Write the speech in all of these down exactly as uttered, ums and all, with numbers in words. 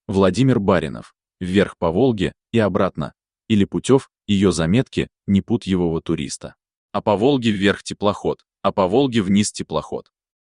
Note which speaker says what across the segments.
Speaker 1: Владимир Баринов. Вверх по Волге и обратно. Или Путев, ее заметки, непутевого туриста. А по Волге вверх теплоход, а по Волге вниз теплоход.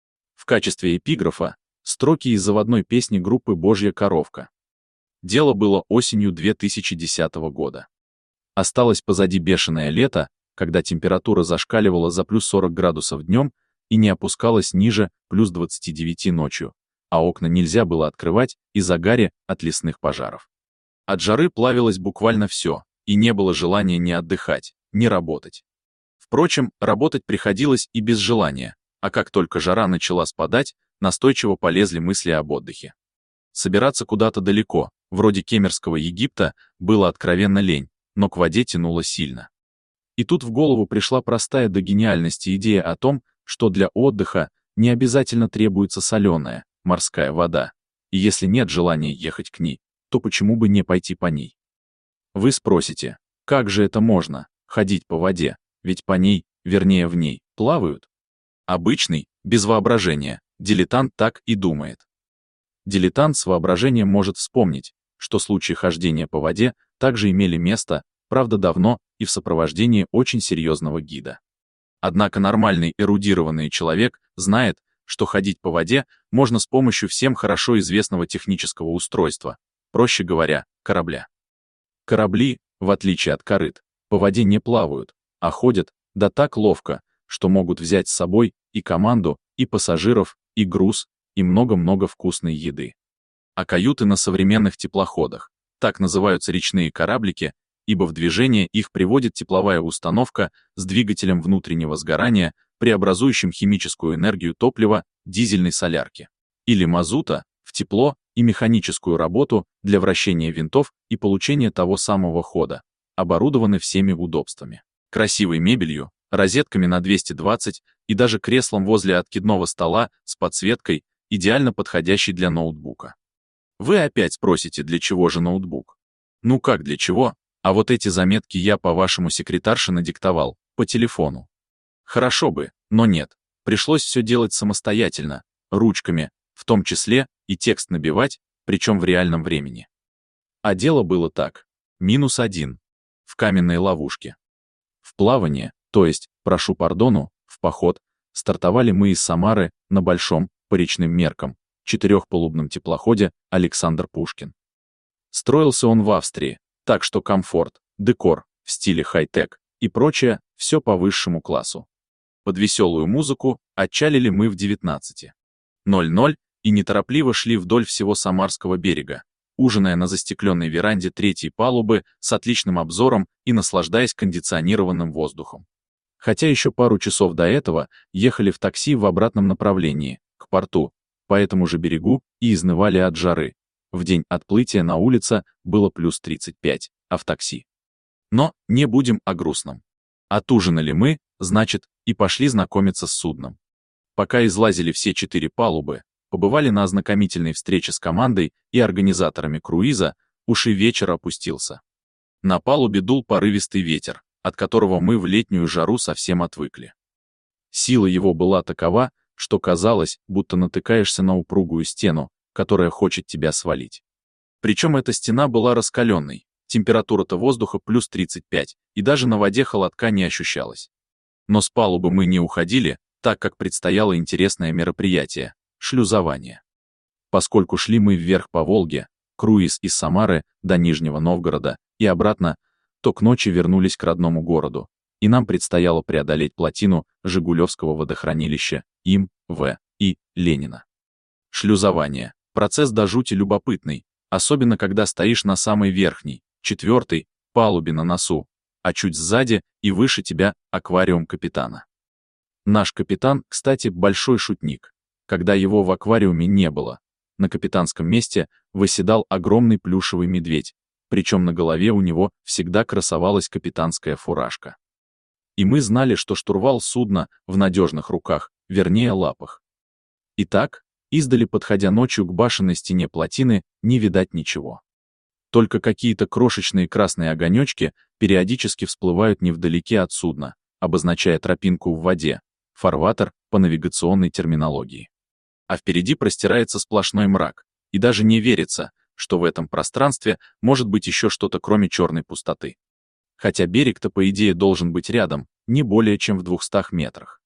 Speaker 1: В качестве эпиграфа строки из заводной песни группы «Божья коровка». Дело было осенью две тысячи десятого года. Осталось позади бешеное лето, когда температура зашкаливала за плюс сорок градусов днем и не опускалась ниже плюс двадцати девяти ночью, а окна нельзя было открывать из-за гари от лесных пожаров. От жары плавилось буквально все, и не было желания ни отдыхать, ни работать. Впрочем, работать приходилось и без желания, а как только жара начала спадать, настойчиво полезли мысли об отдыхе. Собираться куда-то далеко, вроде Кемерского Египта, было откровенно лень, но к воде тянуло сильно. И тут в голову пришла простая до гениальности идея о том, что для отдыха не обязательно требуется соленая, морская вода, и если нет желания ехать к ней, то почему бы не пойти по ней? Вы спросите, как же это можно, ходить по воде, ведь по ней, вернее в ней, плавают? Обычный, без воображения, дилетант так и думает. Дилетант с воображением может вспомнить, что случаи хождения по воде также имели место, правда давно и в сопровождении очень серьезного гида. Однако нормальный эрудированный человек знает, что ходить по воде можно с помощью всем хорошо известного технического устройства, проще говоря, корабля. Корабли, в отличие от корыт, по воде не плавают, а ходят, да так ловко, что могут взять с собой и команду, и пассажиров, и груз, и много-много вкусной еды. А каюты на современных теплоходах, так называются речные кораблики, ибо в движение их приводит тепловая установка с двигателем внутреннего сгорания, преобразующим химическую энергию топлива, дизельной солярки или мазута, в тепло и механическую работу для вращения винтов и получения того самого хода, оборудованы всеми удобствами, красивой мебелью, розетками на двести двадцать и даже креслом возле откидного стола с подсветкой, идеально подходящей для ноутбука. Вы опять спросите, для чего же ноутбук? Ну как для чего? А вот эти заметки я по вашему секретарше надиктовал, по телефону. Хорошо бы, но нет. Пришлось все делать самостоятельно, ручками, в том числе и текст набивать, причем в реальном времени. А дело было так. Минус один. В каменной ловушке. В плавание, то есть, прошу пардону, в поход, стартовали мы из Самары на большом, по речным меркам, четырехпалубном теплоходе «Александр Пушкин». Строился он в Австрии, так что комфорт, декор, в стиле хай-тек и прочее, все по высшему классу. Под веселую музыку отчалили мы в девятнадцать ноль ноль и неторопливо шли вдоль всего Самарского берега, ужиная на застекленной веранде третьей палубы с отличным обзором и наслаждаясь кондиционированным воздухом. Хотя еще пару часов до этого ехали в такси в обратном направлении, к порту, по этому же берегу и изнывали от жары. В день отплытия на улице было плюс тридцать пять, а в такси. Но не будем о грустном. Отужинали мы, значит, и пошли знакомиться с судном. Пока излазили все четыре палубы, побывали на ознакомительной встрече с командой и организаторами круиза, уж и вечер опустился. На палубе дул порывистый ветер, от которого мы в летнюю жару совсем отвыкли. Сила его была такова, что казалось, будто натыкаешься на упругую стену, которая хочет тебя свалить. Причем эта стена была раскаленной, температура-то воздуха плюс тридцать пять, и даже на воде холодка не ощущалось. Но с палубы мы не уходили, так как предстояло интересное мероприятие — шлюзование. Поскольку шли мы вверх по Волге, круиз из Самары до Нижнего Новгорода и обратно, то к ночи вернулись к родному городу, и нам предстояло преодолеть плотину Жигулевского водохранилища Им В и Ленина. Шлюзование — процесс до жути любопытный, особенно когда стоишь на самой верхней, четвертой, палубе на носу, а чуть сзади и выше тебя аквариум капитана. Наш капитан, кстати, большой шутник. Когда его в аквариуме не было, на капитанском месте восседал огромный плюшевый медведь, причем на голове у него всегда красовалась капитанская фуражка. И мы знали, что штурвал судна в надежных руках, вернее лапах. Итак, издали, подходя ночью к башенной стене плотины, не видать ничего. Только какие-то крошечные красные огонечки периодически всплывают невдалеке от судна, обозначая тропинку в воде, фарватер по навигационной терминологии. А впереди простирается сплошной мрак, и даже не верится, что в этом пространстве может быть еще что-то кроме черной пустоты. Хотя берег-то, по идее, должен быть рядом, не более чем в двухстах метрах.